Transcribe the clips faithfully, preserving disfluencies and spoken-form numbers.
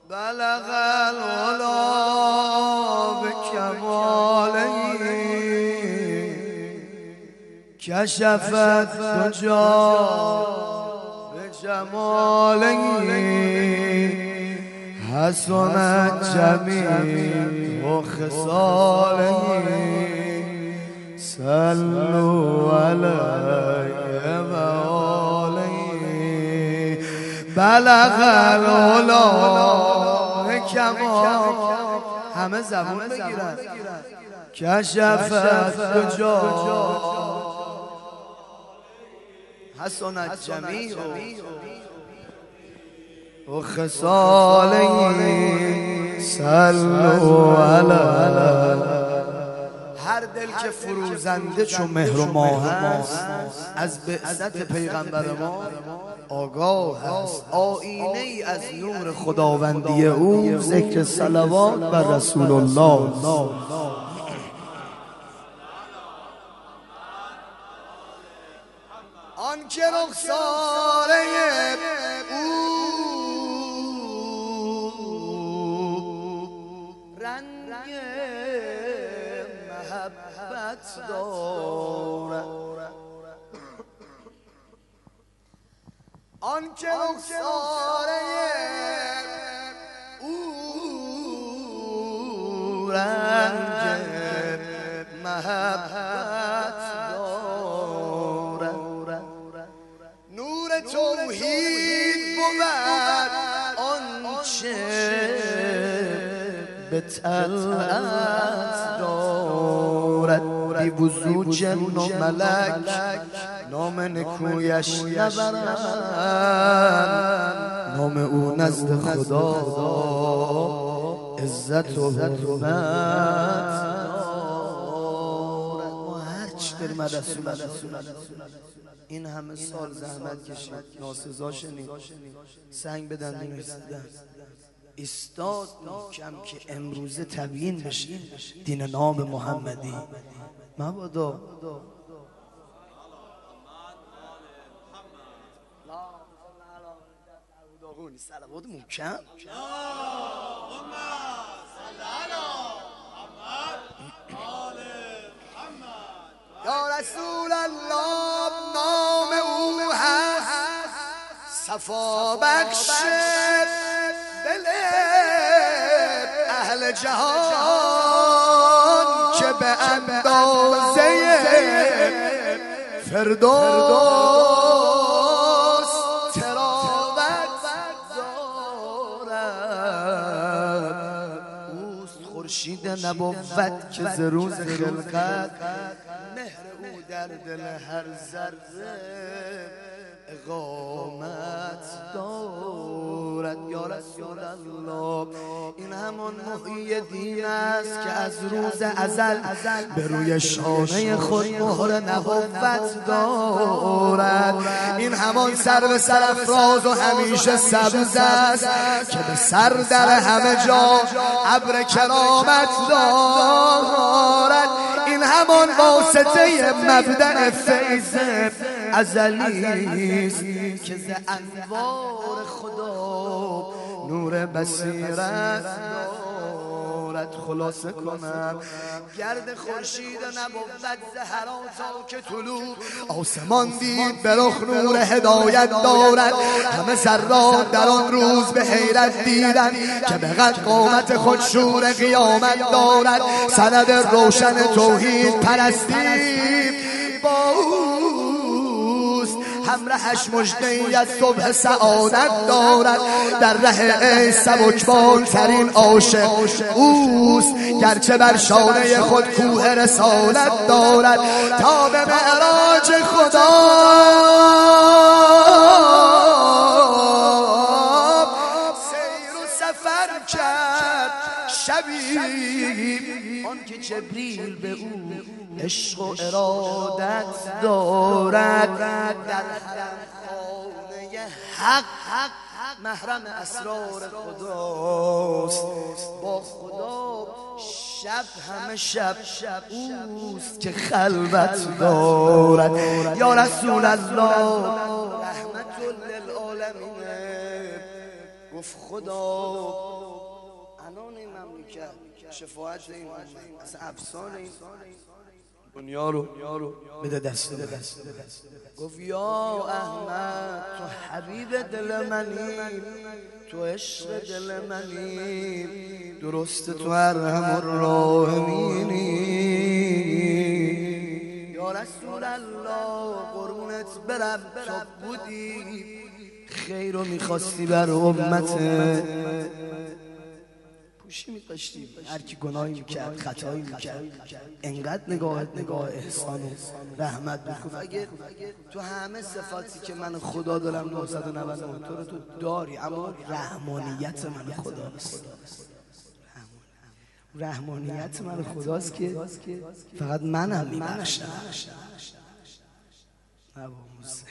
بلغ العلا بکماله کشفت دجا بجماله حسنت جمیع و خصاله صلوا علیه و آله بلغ العلا بکمال. همه زبون بگیرن. کشفت دجا حسنت جمیع و خصاله صلوا علیه. هر دل که فروزنده چون مهر و ماه است از بعثت پیغمبر ما آگاه است، آینه ای از نور خداوندی او ذکر صلوات بر رسول الله. آن که رخساره او رنگ محبت دارد، آن که رخساره او رنگ محبت دارد، نور توحید بود آنچه به طلعت دارد. بی وضو جن و ملک نام نکویش نبرند، نام او نزد خدا عزت و حرمت دارد. ما هرچی داریم رسول این همه سال زحمت کشید، ناسزا شنید، سنگ به دندون رسیدن، استاد کم که امروزه تبیین بشه دین نام محمدی. مبادا صلوات محکم. یا رسول الله نام او هست صفا بخش دل اهل جهان که به اندازه فردوس تراوت دارد. اوست خورشید نبوت که ز روز خلقت مهر او در دل هر ذره اقامت دارد. یا رسول الله این همان محیی دین است که از روز ازل به روی شانه خود مهر نبوت دارد. این همان سر سرافراز و همیشه سبز است که به سر در همه جا ابر کرامت دارد. این همان واسطه مبدأ فیض ازلی است که ز انوار خدا نور بصیرت دارد. خلاصه کنم گرد خورشید نبوت زهرا تا که طلوع آسمان دید به رخ نور هدایت دارد. همه ذرات در آن روز به حیرت دیدن که به قد قامت خود شور قیامت دارد. سند روشن توحید پرستی با همراهش مژده‌ای از صبح سعادت دارد. در ره عشق سبکبار ترین عاشق اوست، گرچه بر شانه خود کوه رسالت دارد. تا به معراج خدا سیر و سفر کرد شبی، آن که جبریل به او عشق و ارادت دارد. در حرم خانه حق محرم اسرار خداست، با خدا شب همه شب اوست که خلوت دارد. یا رسول الله رحمت للعالمین گفت خدا میکرد، شفاعت این اصلا افسانه این دنیا رو بده دست دست. گفت یا احمد تو حبیب دل منی، تو عشق دل منی، درست تو ارحم الراحمینی. یا رسول الله قربونت برم، تو بودی خیر رو میخواستی بر امت، پوشی می‌داشتی هر کی گناهی میکرد خطایی میکرد انقدر نگاهت نگاه احسان و رحمت بود. اگه تو همه صفاتی که من خدا دارم نهصد و نود و نه تو رو تو داری، اما رحمانیت من خداست. رحمانیت من خداست که فقط منم میبخشم. نه بابا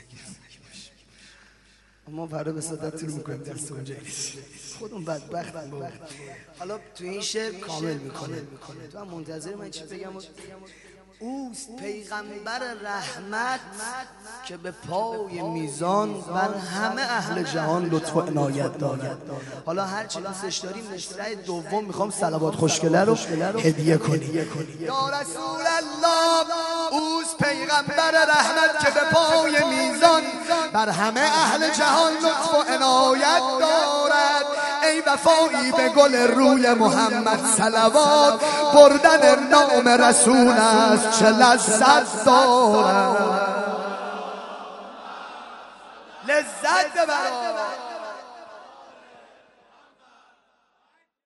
ما فردا به صدت رو میکنیم دست اونجا نیست، خودمون بدبختم بابا. حالا تو این شعر کامل میکنه، تو هم منتظر من چی بگم. اوست پیغمبر رحمت که به پای میزان بر همه اهل جهان لطف و عنایت دارد. حالا هر چی دوستش داری مصرع دوم میخوام صلوات خوشگله رو هدیه کنی. یا رسول الله اوست پیغمبر رحمت که به پای میزان بر همه اهل جهان لطف و عنایت دارد. ای وفایی به گل روی محمد صلوات، بردن نام رسول است چه لذت دارد. لذت ببر